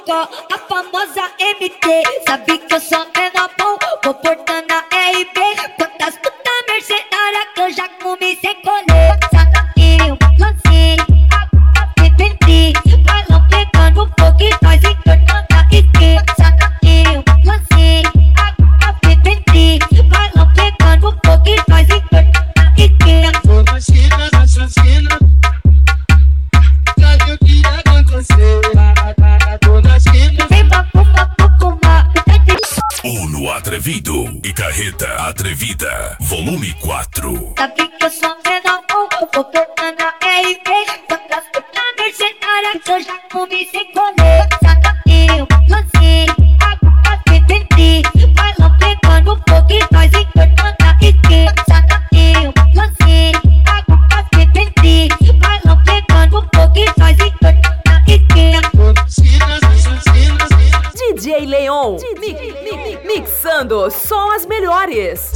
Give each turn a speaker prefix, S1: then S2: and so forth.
S1: Cocó, a famosa MT. Sabe que eu sou menor bom, vou portando a RB. Quantas putas mercenárias que eu já comi sem colher. Eu lancei, arrependi. Balão pegando fogo e nós entortando a esquerda. Eu lancei, arrependi. Balão pegando fogo e nós entortando a esquerda.
S2: Tô na China, na chacina. Sabe o que aconteceu? Tô na China.
S1: Vem bafuma.
S3: Uno Atrevido e Carreta Atrevida, volume 4.
S1: Sabe que eu sou menor bom, vou portando a RB. Quantas putas mercenárias que eu já comi sem colher. Eu lancei, arrependi. Balão pegando fogo e nós entortando a esquerda. Eu lancei, arrependi. Balão pegando fogo e nós entortando a esquerda.
S2: Tô na China, na chacina.
S4: DJ Leon, mixando só as melhores.